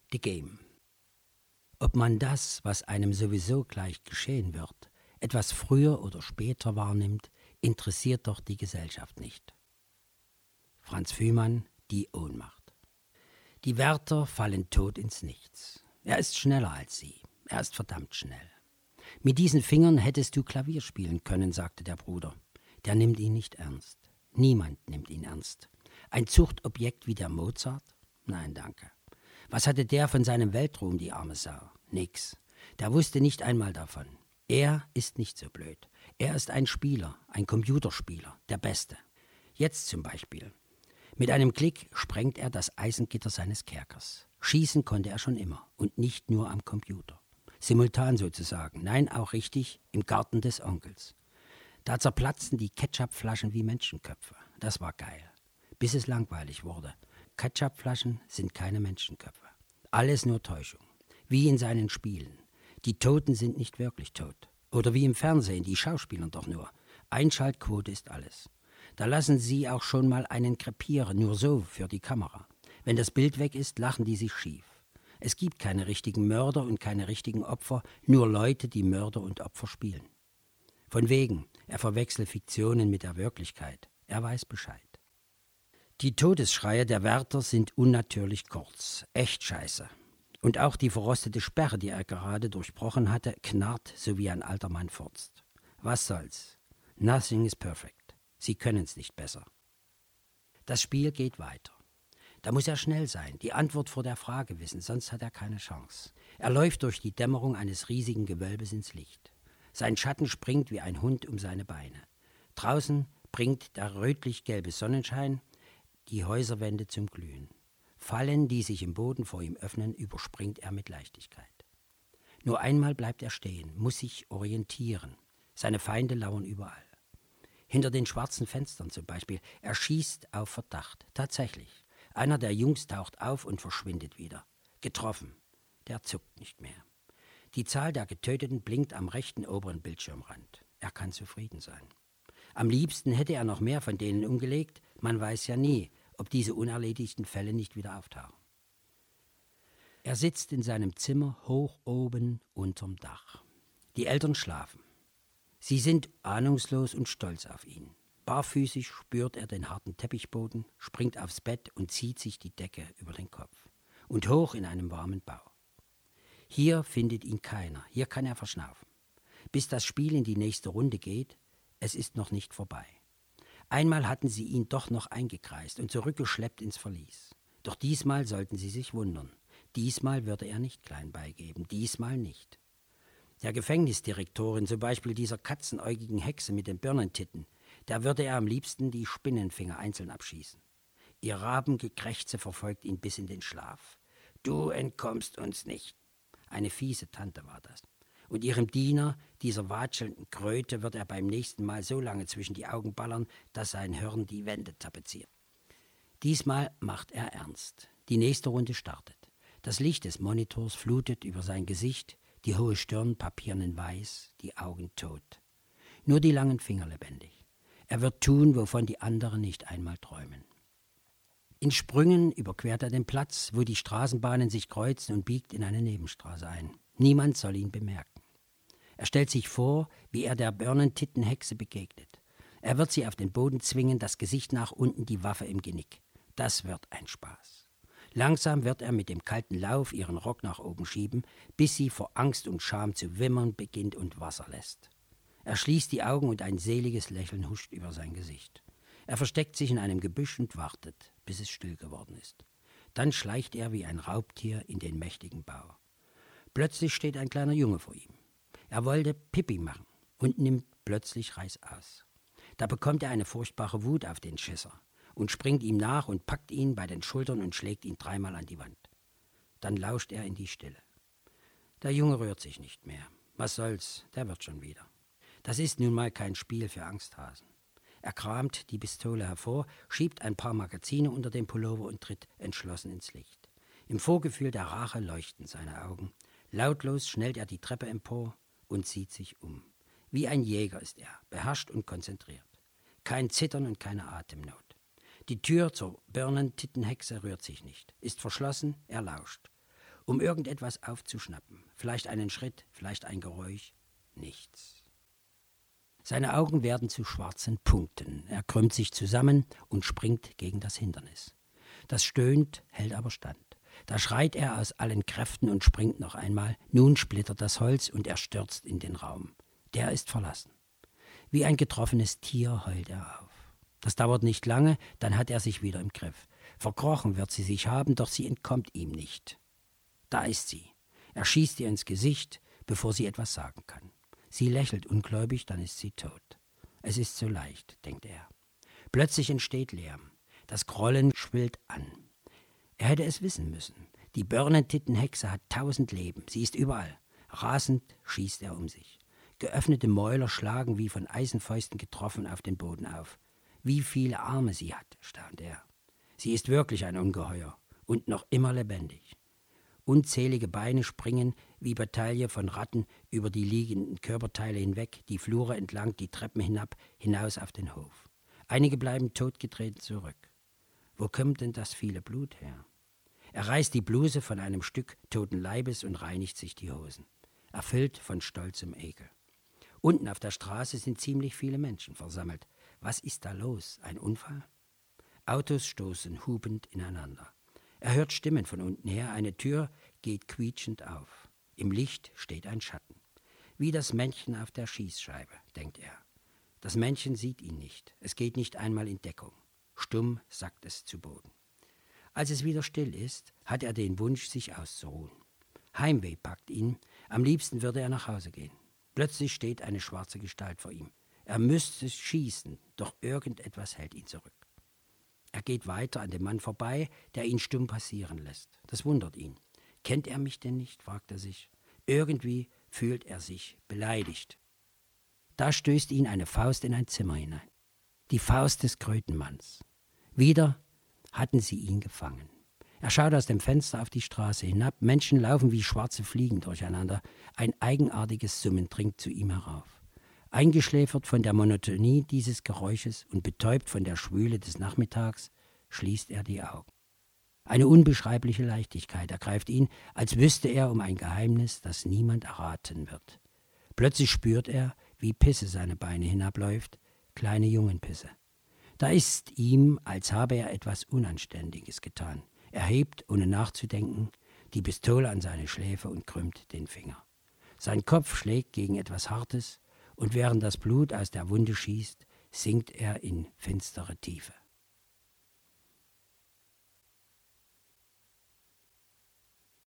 The Game. Ob man das, was einem sowieso gleich geschehen wird, etwas früher oder später wahrnimmt, interessiert doch die Gesellschaft nicht. Franz Fühmann, Die Ohnmacht. Die Wärter fallen tot ins Nichts. Er ist schneller als sie. Er ist verdammt schnell. Mit diesen Fingern hättest du Klavier spielen können, sagte der Bruder. Der nimmt ihn nicht ernst. Niemand nimmt ihn ernst. Ein Zuchtobjekt wie der Mozart? Nein, danke. Was hatte der von seinem Weltruhm, die arme Sau? Nix. Der wusste nicht einmal davon. Er ist nicht so blöd. Er ist ein Spieler, ein Computerspieler, der Beste. Jetzt zum Beispiel. Mit einem Klick sprengt er das Eisengitter seines Kerkers. Schießen konnte er schon immer und nicht nur am Computer. Simultan sozusagen, nein, auch richtig, im Garten des Onkels. Da zerplatzten die Ketchupflaschen wie Menschenköpfe. Das war geil. Bis es langweilig wurde. Ketchupflaschen sind keine Menschenköpfe. Alles nur Täuschung. Wie in seinen Spielen. Die Toten sind nicht wirklich tot. Oder wie im Fernsehen, die Schauspieler doch nur. Einschaltquote ist alles. Da lassen sie auch schon mal einen krepieren, nur so für die Kamera. Wenn das Bild weg ist, lachen die sich schief. Es gibt keine richtigen Mörder und keine richtigen Opfer, nur Leute, die Mörder und Opfer spielen. Von wegen, er verwechselt Fiktionen mit der Wirklichkeit. Er weiß Bescheid. Die Todesschreie der Wärter sind unnatürlich kurz. Echt scheiße. Und auch die verrostete Sperre, die er gerade durchbrochen hatte, knarrt, so wie ein alter Mann furzt. Was soll's? Nothing is perfect. Sie können's nicht besser. Das Spiel geht weiter. Da muss er schnell sein, die Antwort vor der Frage wissen, sonst hat er keine Chance. Er läuft durch die Dämmerung eines riesigen Gewölbes ins Licht. Sein Schatten springt wie ein Hund um seine Beine. Draußen bringt der rötlich-gelbe Sonnenschein die Häuserwände zum Glühen. Fallen, die sich im Boden vor ihm öffnen, überspringt er mit Leichtigkeit. Nur einmal bleibt er stehen, muss sich orientieren. Seine Feinde lauern überall. Hinter den schwarzen Fenstern zum Beispiel. Er schießt auf Verdacht. Tatsächlich. Einer der Jungs taucht auf und verschwindet wieder. Getroffen. Der zuckt nicht mehr. Die Zahl der Getöteten blinkt am rechten oberen Bildschirmrand. Er kann zufrieden sein. Am liebsten hätte er noch mehr von denen umgelegt. Man weiß ja nie, ob diese unerledigten Fälle nicht wieder auftauchen. Er sitzt in seinem Zimmer hoch oben unterm Dach. Die Eltern schlafen. Sie sind ahnungslos und stolz auf ihn. Barfüßig spürt er den harten Teppichboden, springt aufs Bett und zieht sich die Decke über den Kopf. Und hoch in einem warmen Bau. Hier findet ihn keiner, hier kann er verschnaufen. Bis das Spiel in die nächste Runde geht, es ist noch nicht vorbei. Einmal hatten sie ihn doch noch eingekreist und zurückgeschleppt ins Verlies. Doch diesmal sollten sie sich wundern. Diesmal würde er nicht klein beigeben, diesmal nicht. Der Gefängnisdirektorin, zum Beispiel dieser katzenäugigen Hexe mit den Birnentitten, der würde er am liebsten die Spinnenfinger einzeln abschießen. Ihr Rabengekrächze verfolgt ihn bis in den Schlaf. Du entkommst uns nicht. Eine fiese Tante war das. Und ihrem Diener, dieser watschelnden Kröte, wird er beim nächsten Mal so lange zwischen die Augen ballern, dass sein Hirn die Wände tapeziert. Diesmal macht er ernst. Die nächste Runde startet. Das Licht des Monitors flutet über sein Gesicht, die hohe Stirn papiernen weiß, die Augen tot. Nur die langen Finger lebendig. Er wird tun, wovon die anderen nicht einmal träumen. In Sprüngen überquert er den Platz, wo die Straßenbahnen sich kreuzen und biegt in eine Nebenstraße ein. Niemand soll ihn bemerken. Er stellt sich vor, wie er der Birnentittenhexe begegnet. Er wird sie auf den Boden zwingen, das Gesicht nach unten, die Waffe im Genick. Das wird ein Spaß. Langsam wird er mit dem kalten Lauf ihren Rock nach oben schieben, bis sie vor Angst und Scham zu wimmern beginnt und Wasser lässt. Er schließt die Augen und ein seliges Lächeln huscht über sein Gesicht. Er versteckt sich in einem Gebüsch und wartet, bis es still geworden ist. Dann schleicht er wie ein Raubtier in den mächtigen Bau. Plötzlich steht ein kleiner Junge vor ihm. Er wollte Pipi machen und nimmt plötzlich reißaus. Da bekommt er eine furchtbare Wut auf den Schisser und springt ihm nach und packt ihn bei den Schultern und schlägt ihn 3-mal an die Wand. Dann lauscht er in die Stille. Der Junge rührt sich nicht mehr. Was soll's, der wird schon wieder. Das ist nun mal kein Spiel für Angsthasen. Er kramt die Pistole hervor, schiebt ein paar Magazine unter den Pullover und tritt entschlossen ins Licht. Im Vorgefühl der Rache leuchten seine Augen. Lautlos schnellt er die Treppe empor und sieht sich um. Wie ein Jäger ist er, beherrscht und konzentriert. Kein Zittern und keine Atemnot. Die Tür zur Birnentittenhexe rührt sich nicht, ist verschlossen, er lauscht. um irgendetwas aufzuschnappen. Vielleicht einen Schritt, vielleicht ein Geräusch. Nichts. Seine Augen werden zu schwarzen Punkten. Er krümmt sich zusammen und springt gegen das Hindernis. Das stöhnt, hält aber stand. Da schreit er aus allen Kräften und springt noch einmal. Nun splittert das Holz und er stürzt in den Raum. Der ist verlassen. Wie ein getroffenes Tier heult er auf. Das dauert nicht lange, dann hat er sich wieder im Griff. Verkrochen wird sie sich haben, doch sie entkommt ihm nicht. Da ist sie. Er schießt ihr ins Gesicht, bevor sie etwas sagen kann. Sie lächelt ungläubig, dann ist sie tot. Es ist so leicht, denkt er. Plötzlich entsteht Lärm. Das Grollen schwillt an. Er hätte es wissen müssen. Die Birnentittenhexe hat 1000 Leben. Sie ist überall. Rasend schießt er um sich. Geöffnete Mäuler schlagen wie von Eisenfäusten getroffen auf den Boden auf. Wie viele Arme sie hat, staunt er. Sie ist wirklich ein Ungeheuer und noch immer lebendig. Unzählige Beine springen wie Bataille von Ratten über die liegenden Körperteile hinweg, die Flure entlang, die Treppen hinab, hinaus auf den Hof. Einige bleiben totgetreten zurück. Wo kommt denn das viele Blut her? Er reißt die Bluse von einem Stück toten Leibes und reinigt sich die Hosen, erfüllt von stolzem Ekel. Unten auf der Straße sind ziemlich viele Menschen versammelt. Was ist da los? Ein Unfall? Autos stoßen hupend ineinander. Er hört Stimmen von unten her, eine Tür geht quietschend auf. Im Licht steht ein Schatten. Wie das Männchen auf der Schießscheibe, denkt er. Das Männchen sieht ihn nicht. Es geht nicht einmal in Deckung. Stumm sackt es zu Boden. Als es wieder still ist, hat er den Wunsch, sich auszuruhen. Heimweh packt ihn. Am liebsten würde er nach Hause gehen. Plötzlich steht eine schwarze Gestalt vor ihm. Er müsste schießen, doch irgendetwas hält ihn zurück. Er geht weiter an dem Mann vorbei, der ihn stumm passieren lässt. Das wundert ihn. Kennt er mich denn nicht, fragt er sich. Irgendwie fühlt er sich beleidigt. Da stößt ihn eine Faust in ein Zimmer hinein. Die Faust des Krötenmanns. Wieder hatten sie ihn gefangen. Er schaut aus dem Fenster auf die Straße hinab. Menschen laufen wie schwarze Fliegen durcheinander. Ein eigenartiges Summen dringt zu ihm herauf. Eingeschläfert von der Monotonie dieses Geräusches und betäubt von der Schwüle des Nachmittags, schließt er die Augen. Eine unbeschreibliche Leichtigkeit ergreift ihn, als wüsste er um ein Geheimnis, das niemand erraten wird. Plötzlich spürt er, wie Pisse seine Beine hinabläuft, kleine Jungenpisse. Da ist ihm, als habe er etwas Unanständiges getan. Er hebt, ohne nachzudenken, die Pistole an seine Schläfe und krümmt den Finger. Sein Kopf schlägt gegen etwas Hartes, und während das Blut aus der Wunde schießt, sinkt er in finstere Tiefe.